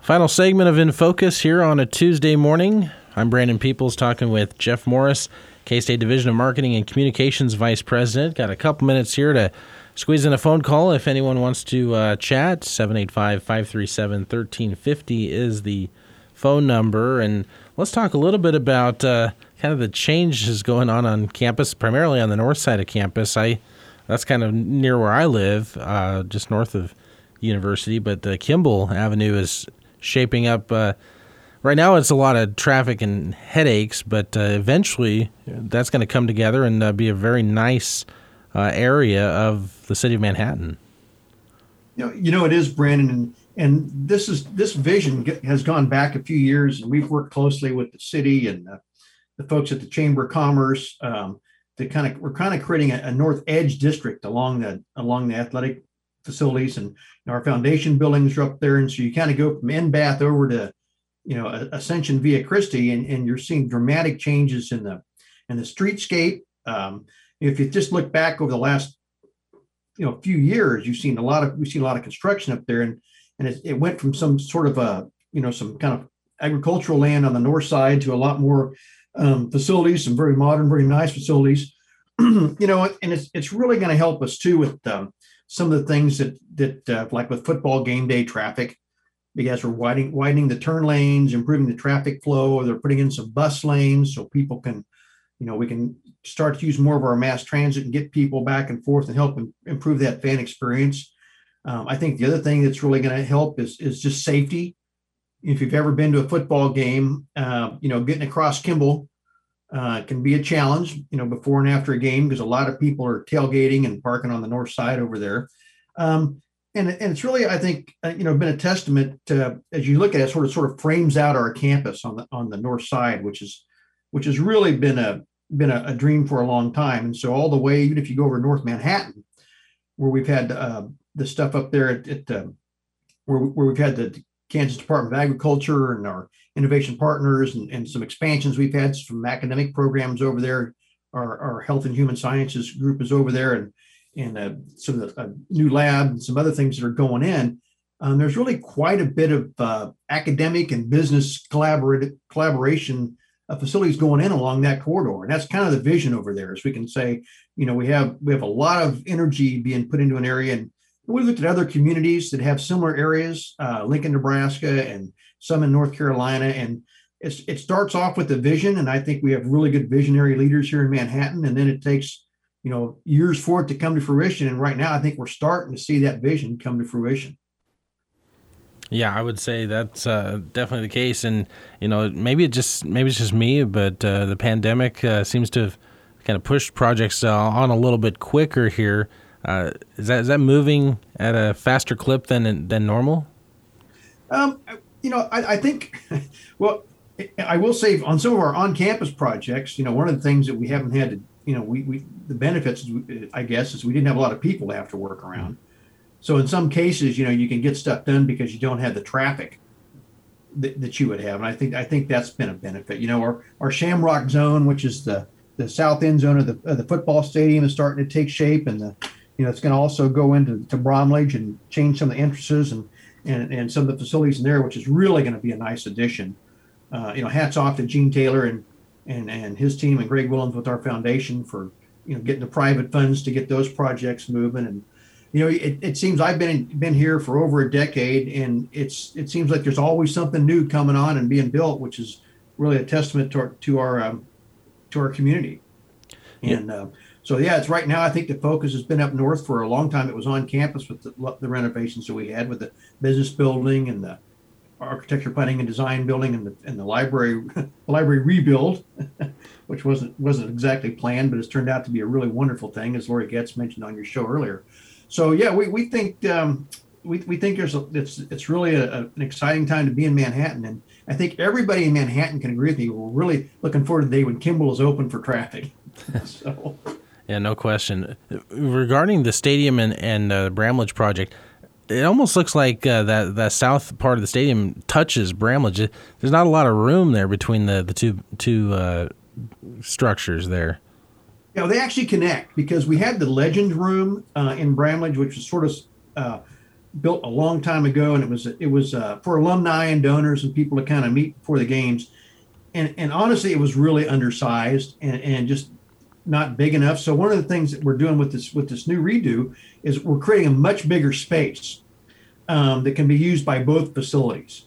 Final segment of In Focus here on a Tuesday morning. I'm Brandon Peoples talking with Jeff Morris, K-State Division of Marketing and Communications Vice President. Got a couple minutes here to squeeze in a phone call if anyone wants to chat. 785-537-1350 is the phone number. And let's talk a little bit about kind of the changes going on campus, primarily on the north side of campus. That's kind of near where I live, just north of University, but the Kimball Avenue is shaping up. Right now it's a lot of traffic and headaches, but eventually that's going to come together and be a very nice area of the city of Manhattan. You know it is, Brandon, and this vision has gone back a few years, and we've worked closely with the city and the folks at the Chamber of Commerce. We're kind of creating a north edge district along the athletic facilities, and our foundation buildings are up there, and so you kind of go from NBAth over to Ascension Via Christi, and you're seeing dramatic changes in the streetscape. If you just look back over the last few years, we've seen a lot of construction up there, and it went from some sort of some kind of agricultural land on the north side to a lot more facilities, some very modern, very nice facilities. And it's really going to help us too with some of the things that like with football game day traffic, because we're widening the turn lanes, improving the traffic flow. They're putting in some bus lanes so people can, we can start to use more of our mass transit and get people back and forth and help improve that fan experience. I think the other thing that's really going to help is just safety. If you've ever been to a football game, getting across Kimball can be a challenge, before and after a game, because a lot of people are tailgating and parking on the north side over there. And it's really, I think, been a testament to, as you look at it, sort of frames out our campus on the north side, which has really been a dream for a long time. And so all the way, even if you go over North Manhattan, where we've had the stuff up there where we've had the Kansas Department of Agriculture and our innovation partners and some expansions we've had from academic programs over there. Our Health and Human Sciences group is over there, and some of the new lab and some other things that are going in. There's really quite a bit of academic and business collaboration facilities going in along that corridor, and that's kind of the vision over there. As we can say, we have a lot of energy being put into an area, and we looked at other communities that have similar areas, Lincoln, Nebraska, and some in North Carolina. And it starts off with the vision, and I think we have really good visionary leaders here in Manhattan. And then it takes, years for it to come to fruition. And right now, I think we're starting to see that vision come to fruition. Yeah, I would say that's definitely the case. And maybe it's just me, but the pandemic seems to have kind of pushed projects on a little bit quicker here. Is that moving at a faster clip than normal? I think, well, I will say on some of our on-campus projects, one of the things that we haven't had to, the benefits, I guess, is we didn't have a lot of people to have to work around. So in some cases, you can get stuff done because you don't have the traffic that you would have. And I think that's been a benefit. Our Shamrock Zone, which is the south end zone of the football stadium, is starting to take shape, and it's going to also go into Bromlage and change some of the entrances and some of the facilities in there, which is really going to be a nice addition. Hats off to Gene Taylor and his team and Greg Willems with our foundation for getting the private funds to get those projects moving. And it seems I've been here for over a decade, and it seems like there's always something new coming on and being built, which is really a testament to our community. And so, it's right now, I think the focus has been up north for a long time. It was on campus with the renovations that we had with the business building and the architecture, planning, and design building and the library rebuild, which wasn't exactly planned, but it's turned out to be a really wonderful thing, as Lori Getz mentioned on your show earlier. So, we think we think it's really an exciting time to be in Manhattan, and I think everybody in Manhattan can agree with me. We're really looking forward to the day when Kimball is open for traffic. So. Yeah, no question. Regarding the stadium and the Bramlage project, it almost looks like that south part of the stadium touches Bramlage. There's not a lot of room there between the two structures there. Yeah, they actually connect, because we had the Legend Room in Bramlage, which was sort of built a long time ago, and it was for alumni and donors and people to kind of meet before the games. And honestly, it was really undersized and just not big enough. So one of the things that we're doing with this new redo is we're creating a much bigger space that can be used by both facilities.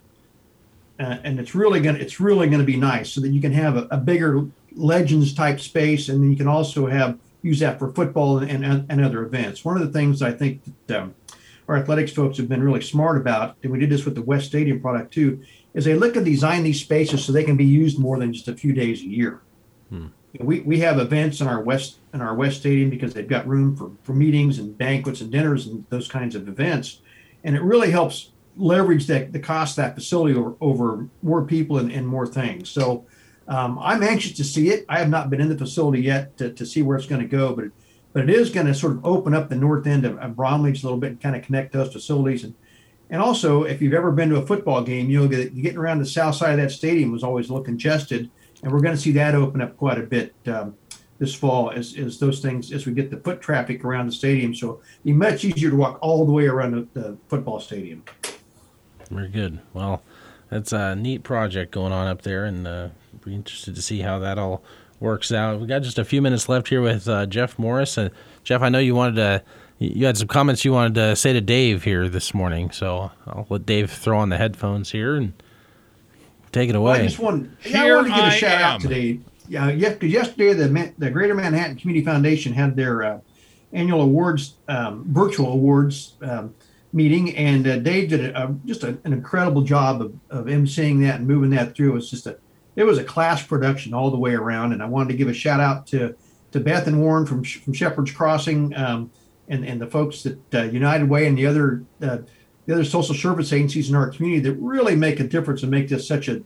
And it's really gonna be nice, so that you can have a bigger Legends type space, and then you can also use that for football and other events. One of the things I think that our athletics folks have been really smart about, and we did this with the West Stadium product too, is they look to design these spaces so they can be used more than just a few days a year. We have events in our West Stadium because they've got room for meetings and banquets and dinners and those kinds of events, and it really helps leverage the cost of that facility over more people and more things. So I'm anxious to see it. I have not been in the facility yet to see where it's going to go, but it is going to sort of open up the north end of Bromley a little bit and kind of connect those facilities. And also, if you've ever been to a football game, you know that getting around the south side of that stadium was always a little congested, and we're going to see that open up quite a bit this fall as those things, as we get the foot traffic around the stadium. So it'll be much easier to walk all the way around the football stadium. Very good. Well, that's a neat project going on up there, and be interested to see how that all works out. We got just a few minutes left here with Jeff Morris. Jeff, I know you had some comments you wanted to say to Dave here this morning, so I'll let Dave throw on the headphones here and take it away. Well, I wanted to give a shout out today. Yeah, because yesterday the Greater Manhattan Community Foundation had their annual awards, virtual awards meeting, and Dave did just an incredible job of emceeing that and moving that through. It was a class production all the way around, and I wanted to give a shout out to Beth and Warren from Shepherd's Crossing, and the folks at United Way and the other social service agencies in our community that really make a difference and make this such a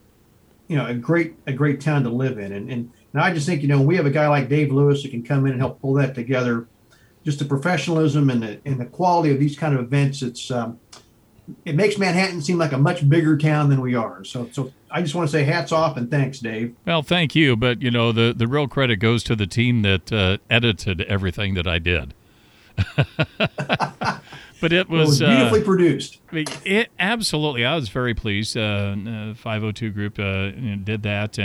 great town to live in. And I just think, we have a guy like Dave Lewis who can come in and help pull that together. Just the professionalism and the quality of these kind of events. It makes Manhattan seem like a much bigger town than we are. So I just want to say hats off and thanks, Dave. Well, thank you. But, the real credit goes to the team that edited everything that I did. But it was beautifully produced. Absolutely. I was very pleased. 502 Group did that.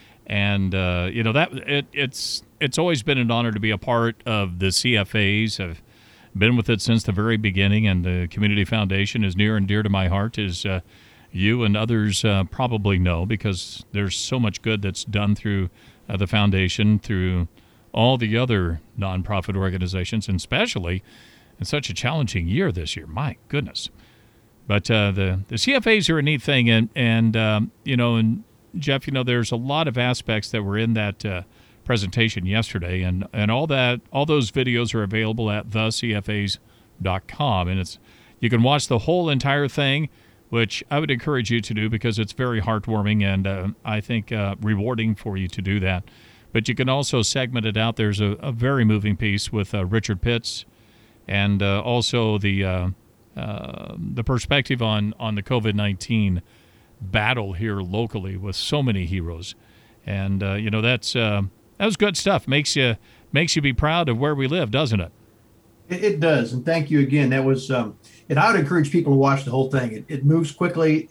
It's always been an honor to be a part of the CFAs. I've been with it since the very beginning, and the Community Foundation is near and dear to my heart, as you and others probably know, because there's so much good that's done through the foundation, through all the other nonprofit organizations, and especially in such a challenging year this year. My goodness. But the CFAs are a neat thing, and Jeff, there's a lot of aspects that were in that presentation yesterday, and all those videos are available at thecfas.com, and you can watch the whole entire thing, which I would encourage you to do because it's very heartwarming and I think rewarding for you to do that. But you can also segment it out. There's a very moving piece with Richard Pitts, and also the perspective on the COVID-19 battle here locally with so many heroes, and that was good stuff. Makes you be proud of where we live, doesn't it? It does, and thank you again. That was, and I would encourage people to watch the whole thing. It moves quickly.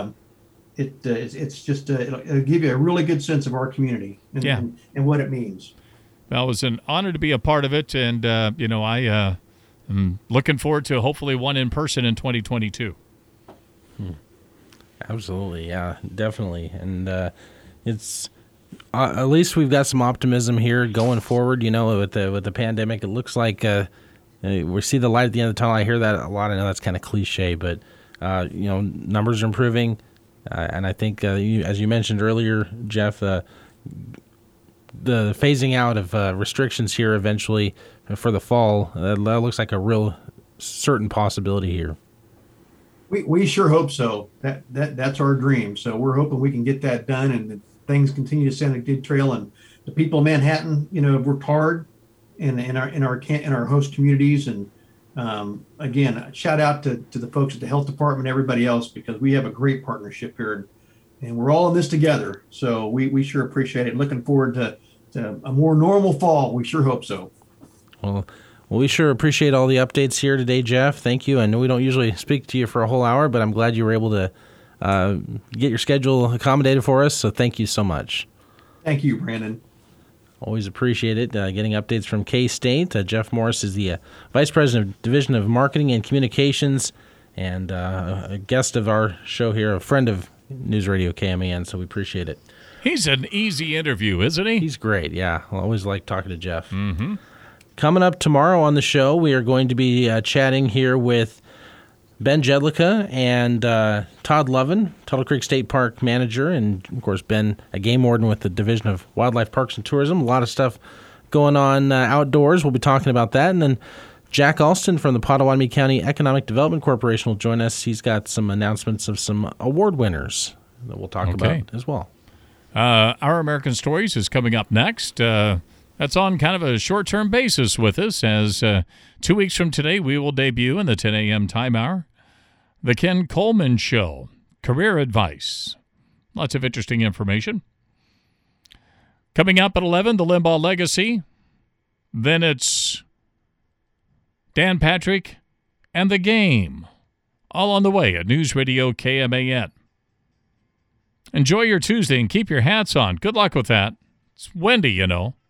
It's just it'll give you a really good sense of our community and what it means. Well, it was an honor to be a part of it, and I am looking forward to hopefully one in person in 2022. Absolutely, yeah, definitely, and it's. At least we've got some optimism here going forward. With the pandemic, it looks like we see the light at the end of the tunnel. I hear that a lot. I know that's kind of cliche, but numbers are improving, and I think as you mentioned earlier, Jeff, the phasing out of restrictions here eventually for the fall, that looks like a real certain possibility here. We sure hope so. That's our dream. So we're hoping we can get that done and things continue to send a good trail, and the people of Manhattan, have worked hard in our host communities. And again, shout out to the folks at the health department, everybody else, because we have a great partnership here, and we're all in this together. So we sure appreciate it. Looking forward to a more normal fall. We sure hope so. Well, Well, we sure appreciate all the updates here today, Jeff. Thank you. I know we don't usually speak to you for a whole hour, but I'm glad you were able to get your schedule accommodated for us, so thank you so much. Thank you, Brandon. Always appreciate it, getting updates from K-State. Jeff Morris is the Vice President of Division of Marketing and Communications and a guest of our show here, a friend of News Radio KMAN, so we appreciate it. He's an easy interview, isn't he? He's great, yeah. I always like talking to Jeff. Mm-hmm. Coming up tomorrow on the show, we are going to be chatting here with Ben Jedlicka and Todd Lovin, Tuttle Creek State Park manager, and, of course, Ben, a game warden with the Division of Wildlife Parks and Tourism. A lot of stuff going on outdoors. We'll be talking about that. And then Jack Alston from the Pottawatomie County Economic Development Corporation will join us. He's got some announcements of some award winners that we'll talk about as well. Our American Stories is coming up next. That's on kind of a short-term basis with us, as 2 weeks from today we will debut in the 10 a.m. time hour The Ken Coleman Show, career advice. Lots of interesting information. Coming up at 11, the Limbaugh Legacy. Then it's Dan Patrick and the Game. All on the way at News Radio KMAN. Enjoy your Tuesday and keep your hats on. Good luck with that. It's windy, you know.